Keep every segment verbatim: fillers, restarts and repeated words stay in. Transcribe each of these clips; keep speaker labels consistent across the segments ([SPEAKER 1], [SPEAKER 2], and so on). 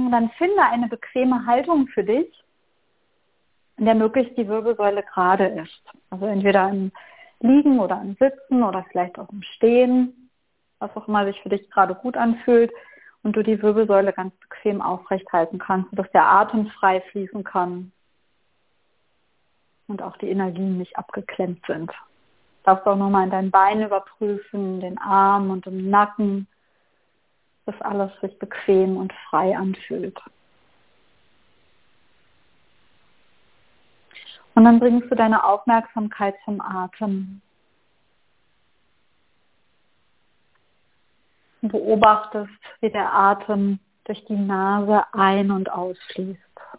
[SPEAKER 1] Und dann finde eine bequeme Haltung für dich, in der möglichst die Wirbelsäule gerade ist. Also entweder im Liegen oder im Sitzen oder vielleicht auch im Stehen, was auch immer sich für dich gerade gut anfühlt und du die Wirbelsäule ganz bequem aufrecht halten kannst, sodass der Atem frei fließen kann und auch die Energien nicht abgeklemmt sind. Du darfst auch nochmal in deinen Beinen überprüfen, den Arm und im Nacken, dass alles sich bequem und frei anfühlt. Und dann bringst du deine Aufmerksamkeit zum Atem. Und beobachtest, wie der Atem durch die Nase ein- und ausfließt.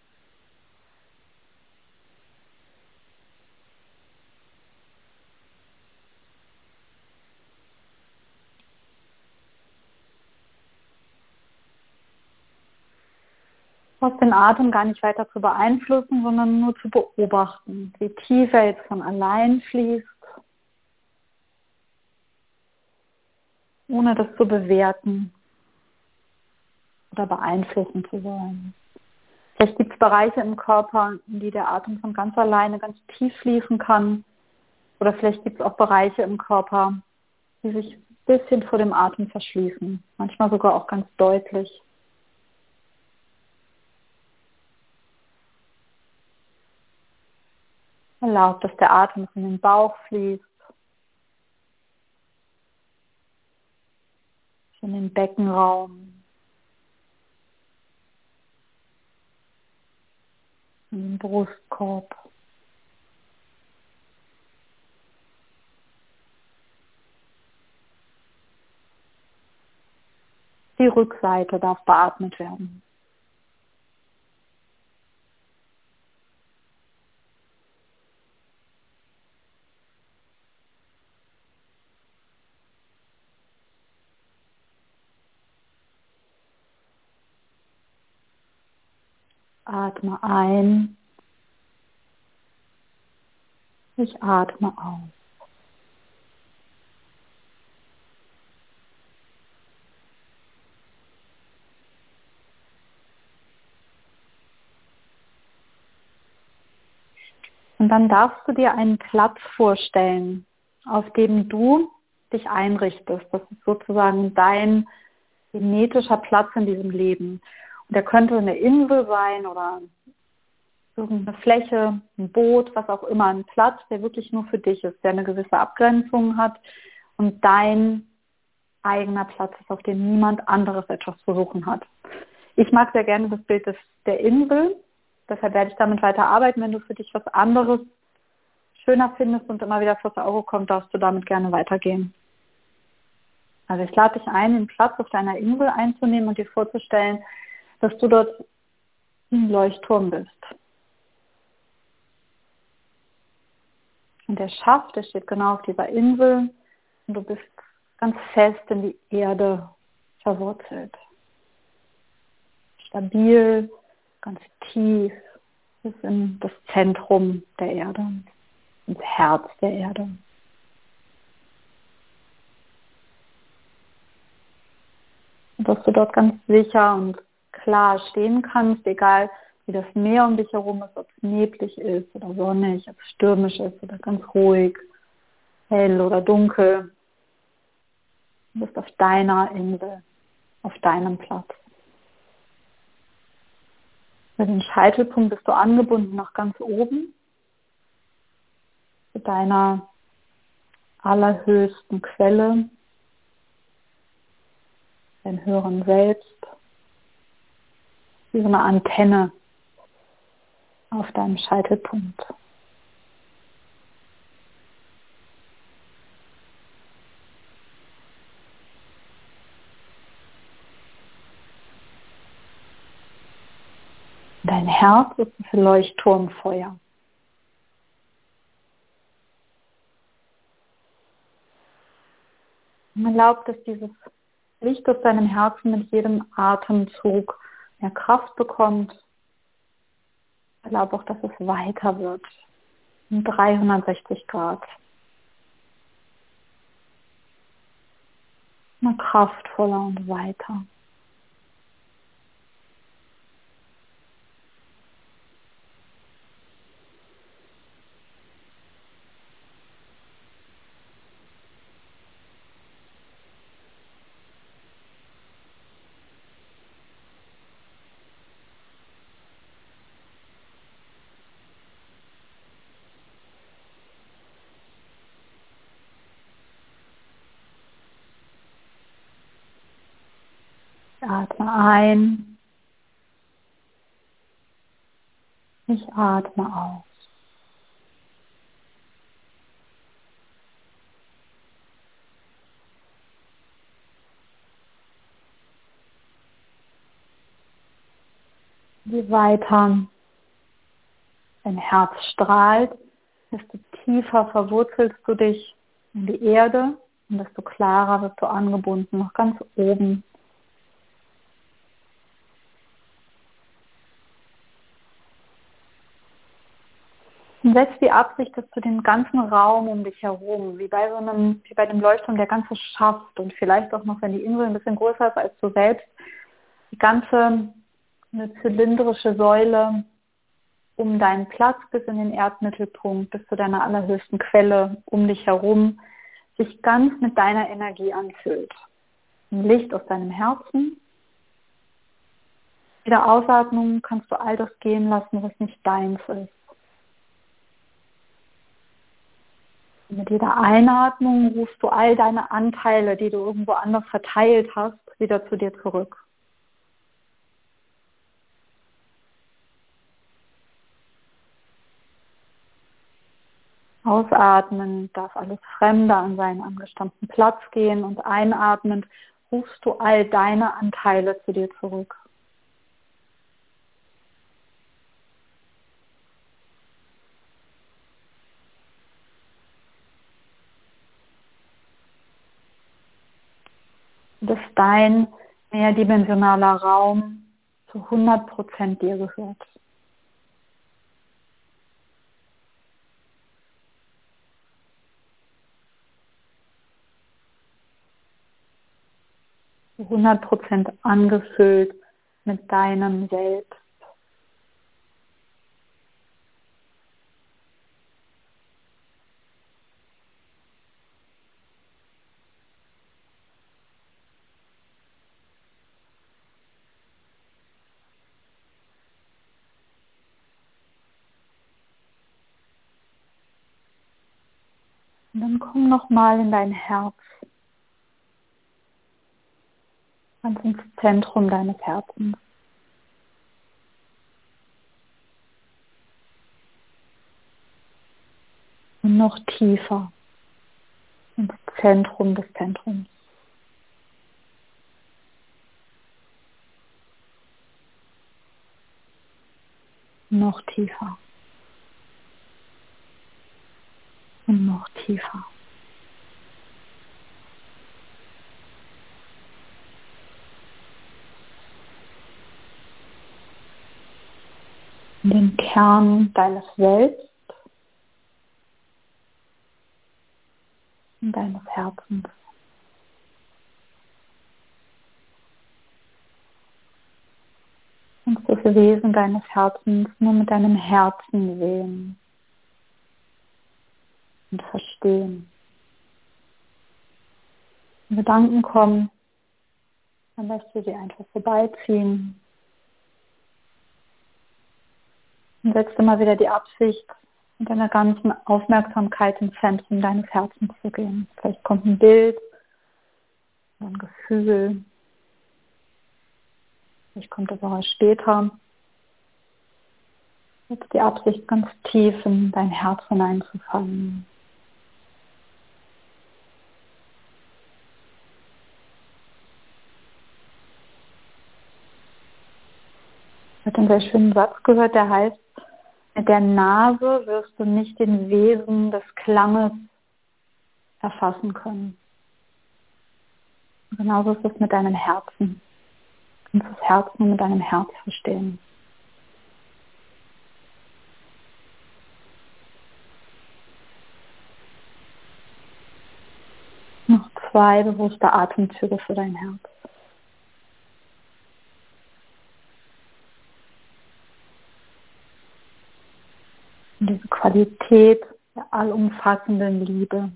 [SPEAKER 1] Du hast den Atem gar nicht weiter zu beeinflussen, sondern nur zu beobachten, wie tief er jetzt von allein fließt, ohne das zu bewerten oder beeinflussen zu wollen. Vielleicht gibt es Bereiche im Körper, in die der Atem von ganz alleine ganz tief fließen kann. Oder vielleicht gibt es auch Bereiche im Körper, die sich ein bisschen vor dem Atem verschließen. Manchmal sogar auch ganz deutlich. Erlaubt, dass der Atem in den Bauch fließt, in den Beckenraum, in den Brustkorb. Die Rückseite darf beatmet werden. Atme ein. Ich atme aus. Und dann darfst du dir einen Platz vorstellen, auf dem du dich einrichtest. Das ist sozusagen dein genetischer Platz in diesem Leben. Und der könnte eine Insel sein oder irgendeine Fläche, ein Boot, was auch immer, ein Platz, der wirklich nur für dich ist, der eine gewisse Abgrenzung hat und dein eigener Platz ist, auf dem niemand anderes etwas zu suchen hat. Ich mag sehr gerne das Bild des, der Insel, deshalb werde ich damit weiter arbeiten. Wenn du für dich was anderes schöner findest und immer wieder vors Auge kommt, darfst du damit gerne weitergehen. Also ich lade dich ein, den Platz auf deiner Insel einzunehmen und dir vorzustellen, dass du dort ein Leuchtturm bist. Und der Schaft, der steht genau auf dieser Insel und du bist ganz fest in die Erde verwurzelt. Stabil, ganz tief bis in das Zentrum der Erde, ins Herz der Erde. Und dass du dort ganz sicher und klar stehen kannst, egal wie das Meer um dich herum ist, ob es neblig ist oder sonnig, ob es stürmisch ist oder ganz ruhig, hell oder dunkel. Du bist auf deiner Insel, auf deinem Platz. Mit dem Scheitelpunkt bist du angebunden nach ganz oben, zu deiner allerhöchsten Quelle, dein höheren Selbst, wie so eine Antenne auf deinem Scheitelpunkt. Dein Herz ist das Leuchtturmfeuer. Und erlaubt, dass dieses Licht aus deinem Herzen mit jedem Atemzug mehr Kraft bekommt. Erlaub auch, dass es weiter wird. Um dreihundertsechzig Grad. Immer kraftvoller und weiter. atme ein. Ich atme aus. Je weiter dein Herz strahlt, desto tiefer verwurzelst du dich in die Erde und desto klarer wirst du angebunden, noch ganz oben. Und setz die Absicht, dass du den ganzen Raum um dich herum, wie bei so einem, wie bei dem Leuchtturm, der ganze Schaft und vielleicht auch noch, wenn die Insel ein bisschen größer ist als du selbst, die ganze eine zylindrische Säule um deinen Platz bis in den Erdmittelpunkt, bis zu deiner allerhöchsten Quelle um dich herum, sich ganz mit deiner Energie anfüllt. Ein Licht aus deinem Herzen. Mit jeder Ausatmung kannst du all das gehen lassen, was nicht deins ist. Und mit jeder Einatmung rufst du all deine Anteile, die du irgendwo anders verteilt hast, wieder zu dir zurück. Ausatmen darf alles Fremde an seinen angestammten Platz gehen und einatmend rufst du all deine Anteile zu dir zurück. Dass dein mehrdimensionaler Raum zu hundert Prozent dir gehört. hundert Prozent angefüllt mit deinem Selbst. Und dann komm nochmal in dein Herz, ganz ins Zentrum deines Herzens. Und noch tiefer ins Zentrum des Zentrums. Noch tiefer. Und noch tiefer. In den Kern deines Selbst und deines Herzens. Und das Wesen deines Herzens nur mit deinem Herzen sehen und verstehen. Wenn Gedanken kommen, dann lässt du sie einfach vorbeiziehen. Und setzt immer wieder die Absicht, mit deiner ganzen Aufmerksamkeit ins Zentrum deines Herzens zu gehen. Vielleicht kommt ein Bild, ein Gefühl, vielleicht kommt das auch später. Jetzt die Absicht, ganz tief in dein Herz hineinzufallen. Ich habe einen sehr schönen Satz gehört, der heißt, mit der Nase wirst du nicht den Wesen des Klanges erfassen können. Und genauso ist es mit deinem Herzen. Du kannst das Herz nur mit deinem Herz verstehen. Noch zwei bewusste Atemzüge für dein Herz. Und diese Qualität der allumfassenden Liebe,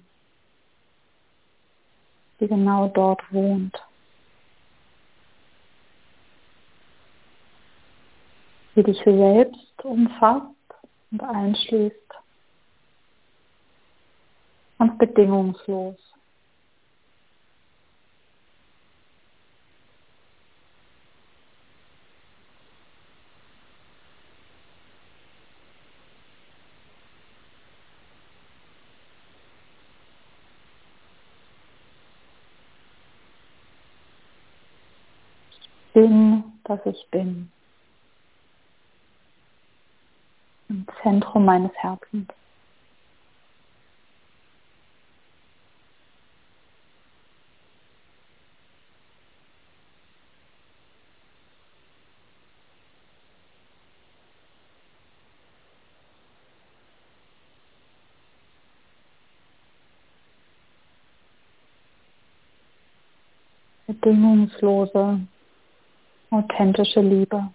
[SPEAKER 1] die genau dort wohnt. Die dich selbst umfasst und einschließt. Ganz bedingungslos. bin, dass ich bin. Im Zentrum meines Herzens. Bedingungslose, authentische Liebe.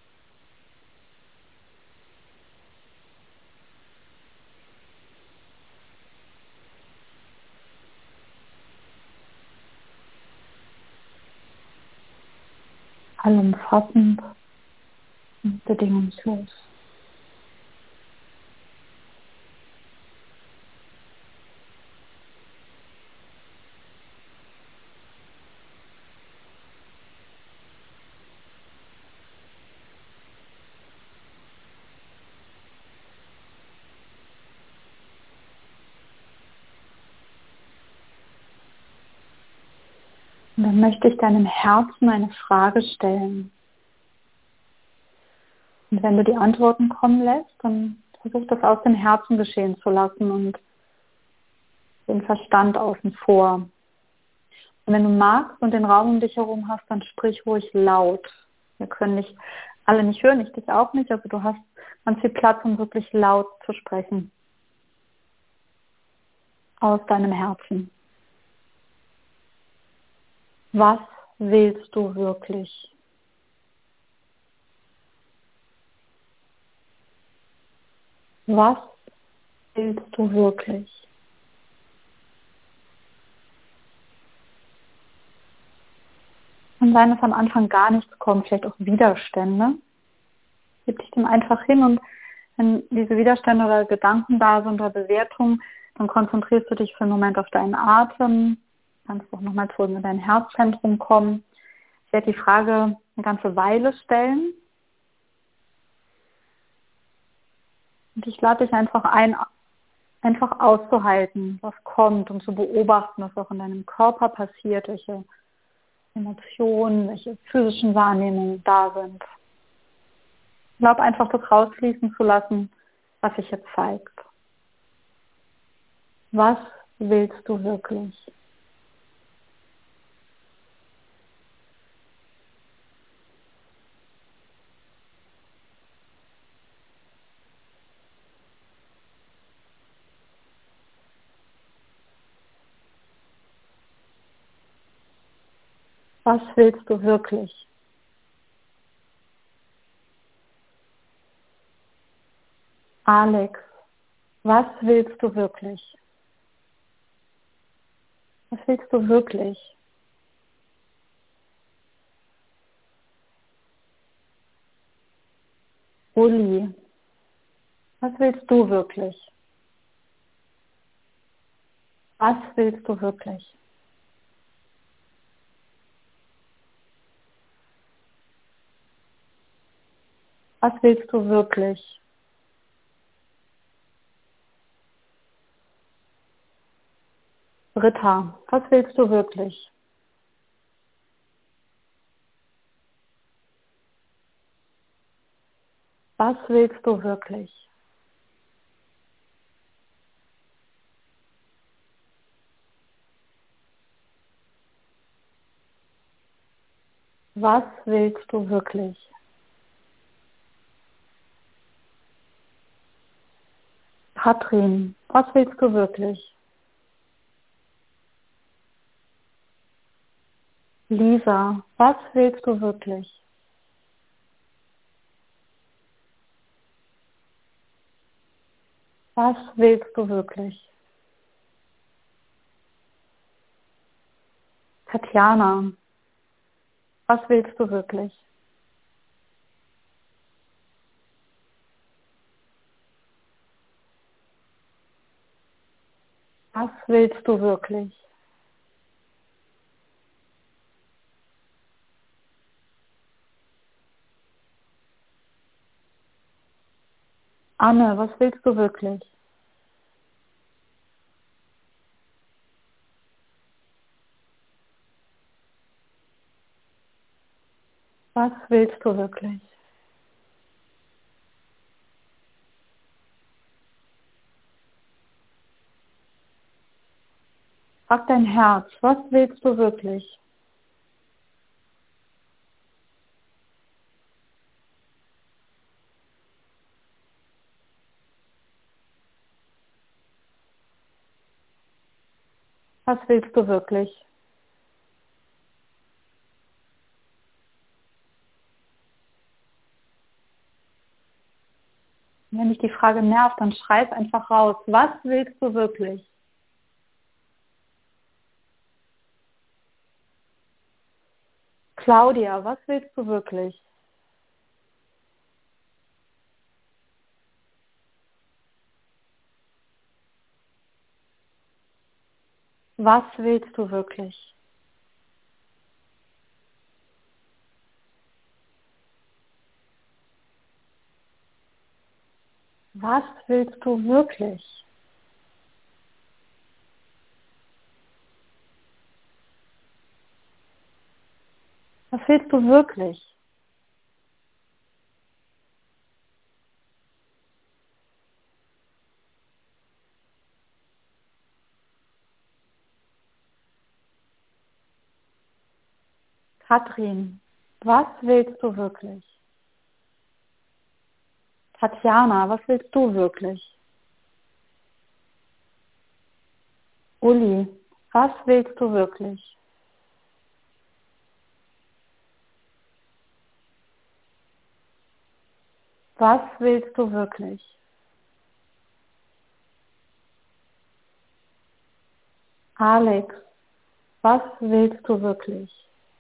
[SPEAKER 1] Allumfassend und bedingungslos. Und dann möchte ich deinem Herzen eine Frage stellen. Und wenn du die Antworten kommen lässt, dann versuch das aus dem Herzen geschehen zu lassen und den Verstand außen vor. Und wenn du magst und den Raum um dich herum hast, dann sprich ruhig laut. Wir können nicht alle nicht hören, ich dich auch nicht. Also du hast ganz viel Platz, um wirklich laut zu sprechen. Aus deinem Herzen. Was willst du wirklich? Was willst du wirklich? Und wenn es am Anfang gar nichts kommt, vielleicht auch Widerstände, gib dich dem einfach hin und wenn diese Widerstände oder Gedanken da sind oder Bewertungen, dann konzentrierst du dich für einen Moment auf deinen Atem, kannst auch nochmal zurück in dein Herzzentrum kommen. Ich werde die Frage eine ganze Weile stellen und ich lade dich einfach ein, einfach auszuhalten, was kommt und zu beobachten, was auch in deinem Körper passiert, welche Emotionen, welche physischen Wahrnehmungen da sind. Ich glaube einfach, das rausfließen zu lassen, was sich jetzt zeigt. Was willst du wirklich? Was willst du wirklich? Alex, was willst du wirklich? Was willst du wirklich? Uli, was willst du wirklich? Was willst du wirklich? Was willst du wirklich? Britta, was willst du wirklich? Was willst du wirklich? Was willst du wirklich? Katrin, was willst du wirklich? Lisa, was willst du wirklich? Was willst du wirklich? Tatjana, was willst du wirklich? Was willst du wirklich? Anne, was willst du wirklich? Was willst du wirklich? Frag dein Herz, was willst du wirklich? Was willst du wirklich? Wenn dich die Frage nervt, dann schreib einfach raus. Was willst du wirklich? Claudia, was willst du wirklich? Was willst du wirklich? Was willst du wirklich? Was willst du wirklich? Katrin, was willst du wirklich? Tatjana, was willst du wirklich? Uli, was willst du wirklich? Was willst du wirklich? Alex, was willst du wirklich?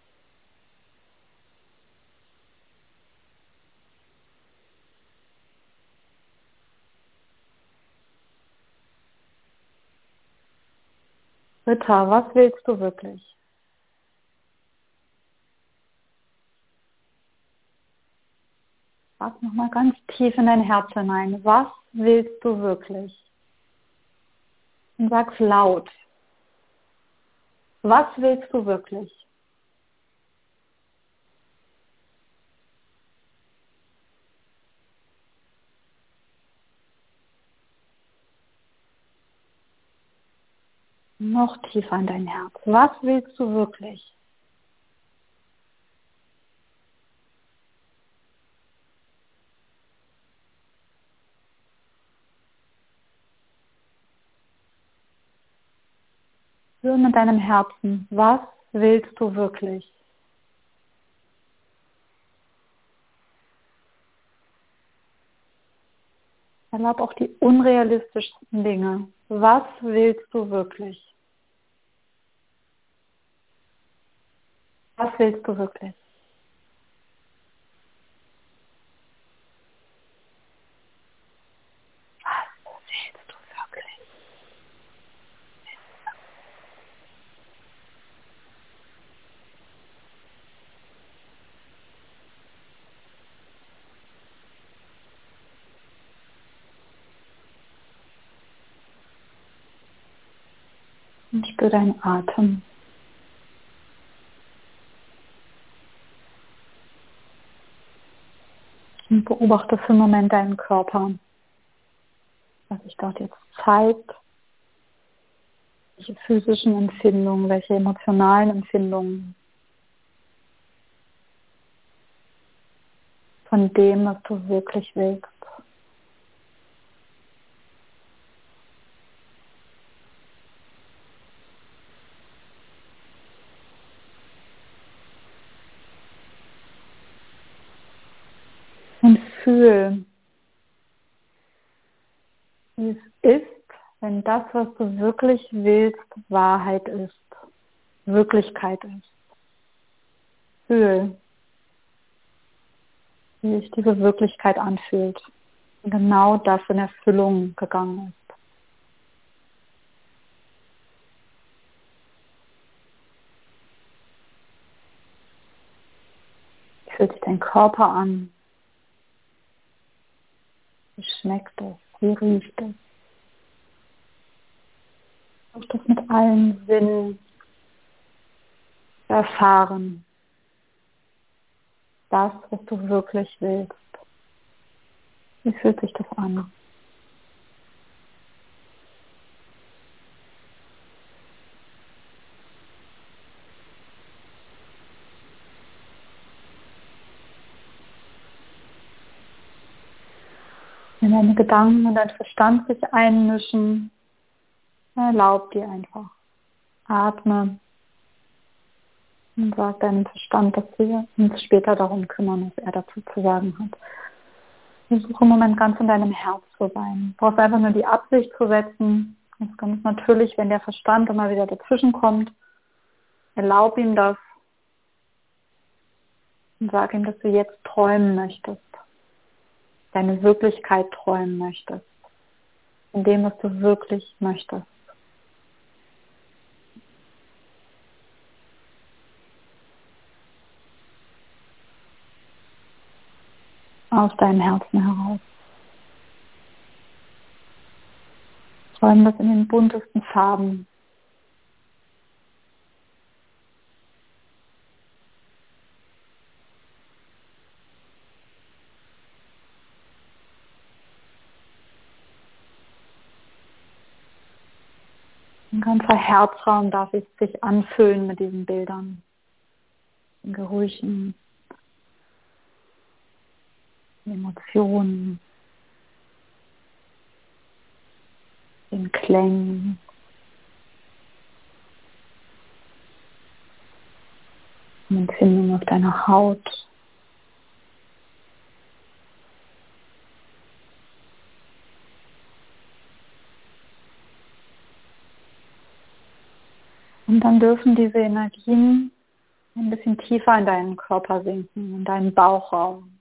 [SPEAKER 1] Ritter, was willst du wirklich? Frag nochmal ganz tief in dein Herz hinein. Was willst du wirklich? Und sag's laut. Was willst du wirklich? Noch tiefer in dein Herz. Was willst du wirklich? Hör mit deinem Herzen. Was willst du wirklich? Erlaub auch die unrealistischsten Dinge. Was willst du wirklich? Was willst du wirklich? Was willst du wirklich? Und spür deinen Atem. Und beobachte für einen Moment deinen Körper. Was sich dort jetzt zeigt. Welche physischen Empfindungen, welche emotionalen Empfindungen von dem, was du wirklich willst. Und fühl, wie es ist, wenn das, was du wirklich willst, Wahrheit ist, Wirklichkeit ist. Fühl, wie sich diese Wirklichkeit anfühlt. Und genau das in Erfüllung gegangen ist. Wie fühlt sich dein Körper an? Wie schmeckt es? Wie riecht es? Du das mit allen Sinnen erfahren. das, was du wirklich willst. Wie fühlt sich das an? Wenn deine Gedanken und dein Verstand sich einmischen, erlaub dir einfach. Atme und sag deinem Verstand, dass wir uns später darum kümmern, was er dazu zu sagen hat. Versuche im Moment ganz in deinem Herz zu sein. Du brauchst einfach nur die Absicht zu setzen. Das ist ganz natürlich, wenn der Verstand immer wieder dazwischen kommt. Erlaub ihm das und sag ihm, dass du jetzt träumen möchtest. Deine Wirklichkeit träumen möchtest. In dem, was du wirklich möchtest. Aus deinem Herzen heraus. Träumen das in den buntesten Farben. Ein ganzer Herzraum darf sich anfüllen mit diesen Bildern, den Gerüchen, den Emotionen, den Klängen, den Empfindungen auf deiner Haut. Und dann dürfen diese Energien ein bisschen tiefer in deinen Körper sinken, in deinen Bauchraum.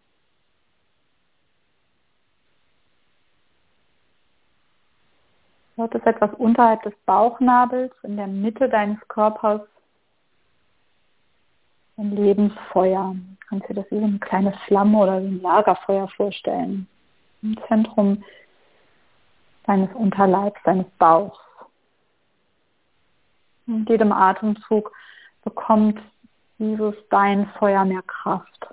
[SPEAKER 1] Dort ist etwas unterhalb des Bauchnabels, in der Mitte deines Körpers, ein Lebensfeuer. Du kannst dir das wie eine kleine Flamme oder wie ein Lagerfeuer vorstellen. Im Zentrum deines Unterleibs, deines Bauchs. Mit jedem Atemzug bekommt dieses dein Feuer mehr Kraft.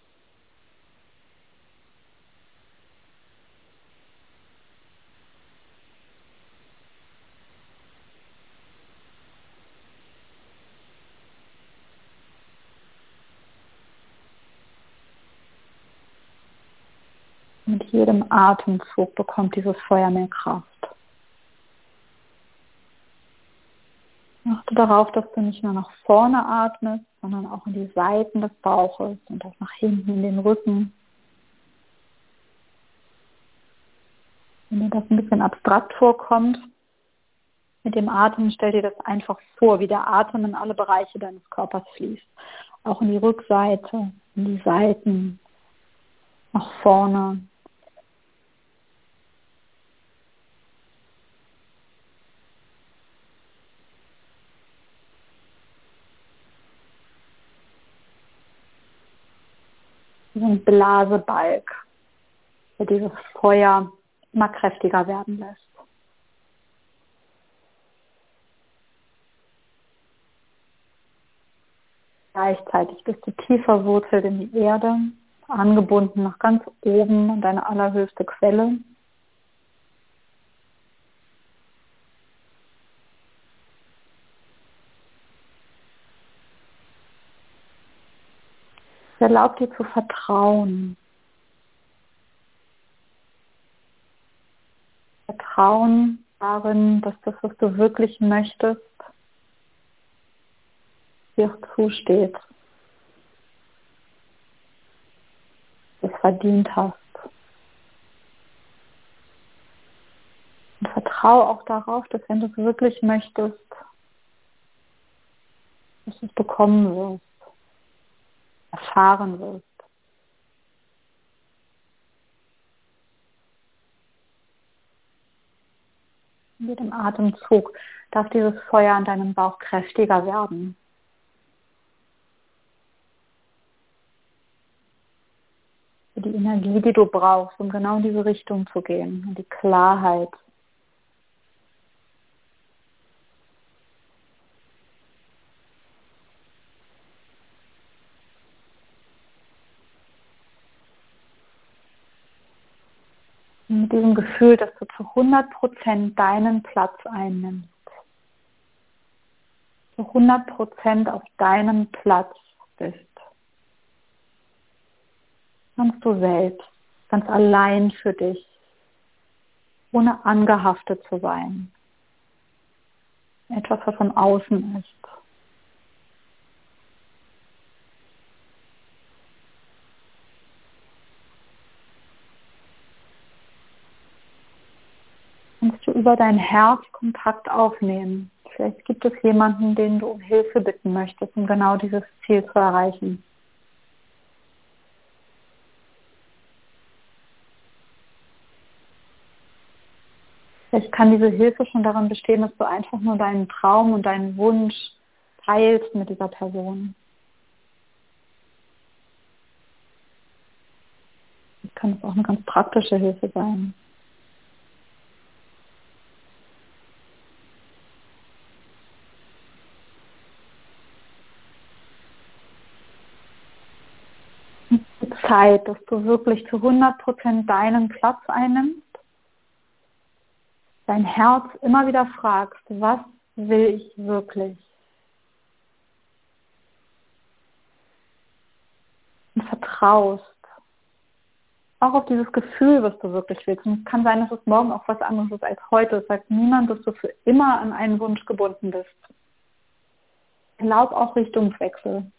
[SPEAKER 1] Mit jedem Atemzug bekommt dieses Feuer mehr Kraft. Achte darauf, dass du nicht nur nach vorne atmest, sondern auch in die Seiten des Bauches und auch nach hinten in den Rücken. Wenn dir das ein bisschen abstrakt vorkommt, mit dem Atmen stell dir das einfach vor, wie der Atem in alle Bereiche deines Körpers fließt. Auch in die Rückseite, in die Seiten, nach vorne. Wie so ein Blasebalg, der dieses Feuer immer kräftiger werden lässt. Gleichzeitig bist du tief verwurzelt in die Erde, angebunden nach ganz oben an deine allerhöchste Quelle. Es erlaubt dir zu vertrauen. Vertrauen darin, dass das, was du wirklich möchtest, dir auch zusteht. Du es verdient hast. Und vertraue auch darauf, dass wenn du es wirklich möchtest, dass du es bekommen wirst, erfahren wirst. In jedem Atemzug darf dieses Feuer an deinem Bauch kräftiger werden. Für die Energie, die du brauchst, um genau in diese Richtung zu gehen, und die Klarheit. Mit diesem Gefühl, dass du zu hundert Prozent deinen Platz einnimmst. Zu hundert Prozent auf deinem Platz bist. Ganz du selbst, ganz allein für dich, ohne angehaftet zu sein. Etwas, was von außen ist. Kannst du über dein Herz Kontakt aufnehmen. Vielleicht gibt es jemanden, den du um Hilfe bitten möchtest, um genau dieses Ziel zu erreichen. Vielleicht kann diese Hilfe schon darin bestehen, dass du einfach nur deinen Traum und deinen Wunsch teilst mit dieser Person. Das kann es auch eine ganz praktische Hilfe sein. Zeit, dass du wirklich zu hundert Prozent deinen Platz einnimmst, dein Herz immer wieder fragst, was will ich wirklich? Und vertraust auch auf dieses Gefühl, was du wirklich willst. Und es kann sein, dass es morgen auch was anderes ist als heute. Es sagt niemand, dass du für immer an einen Wunsch gebunden bist. Erlaub auch Richtungswechsel.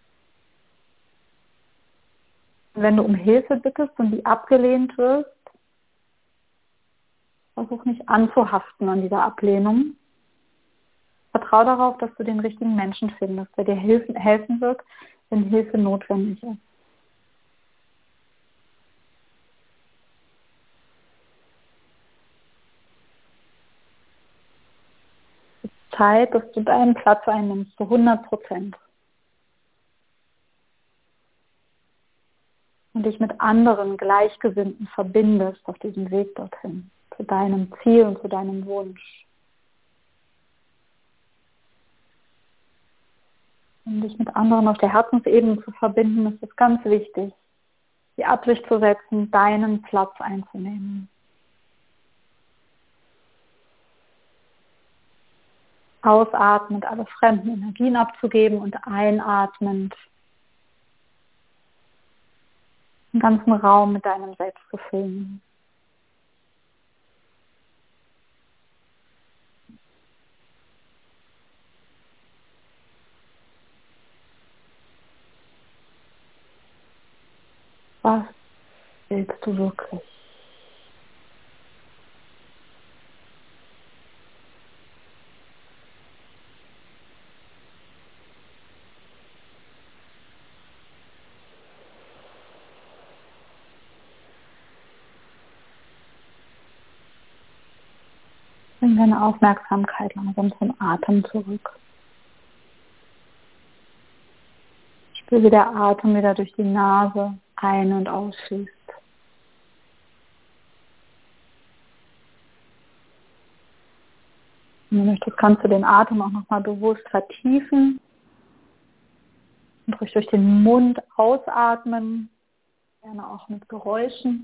[SPEAKER 1] Wenn du um Hilfe bittest und die abgelehnt wirst, versuch nicht anzuhaften an dieser Ablehnung. Vertrau darauf, dass du den richtigen Menschen findest, der dir helfen, helfen wird, wenn Hilfe notwendig ist. Es ist Zeit, dass du deinen Platz einnimmst, zu hundert Prozent. Und dich mit anderen Gleichgesinnten verbindest auf diesem Weg dorthin, zu deinem Ziel und zu deinem Wunsch. Um dich mit anderen auf der Herzensebene zu verbinden, ist es ganz wichtig, die Absicht zu setzen, deinen Platz einzunehmen. Ausatmend alle fremden Energien abzugeben und einatmend den ganzen Raum mit deinem Selbst zu füllen. Was willst du wirklich? Bring deine Aufmerksamkeit langsam zum Atem zurück. Spür, wie der Atem wieder durch die Nase ein- und ausschließt. Wenn du möchtest, kannst du den Atem auch nochmal bewusst vertiefen und ruhig durch den Mund ausatmen, gerne auch mit Geräuschen.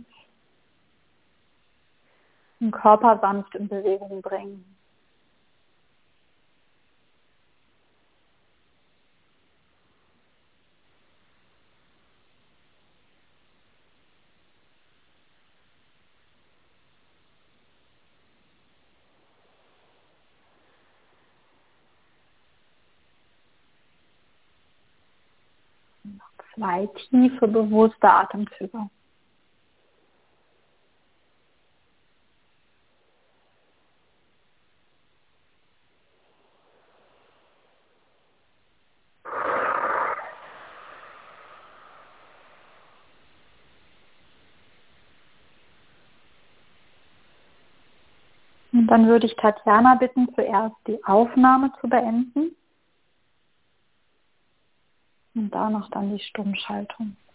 [SPEAKER 1] Den Körper sanft in Bewegung bringen. Zwei tiefe, bewusste Atemzüge. Und dann würde ich Tatjana bitten, zuerst die Aufnahme zu beenden und danach dann die Stummschaltung.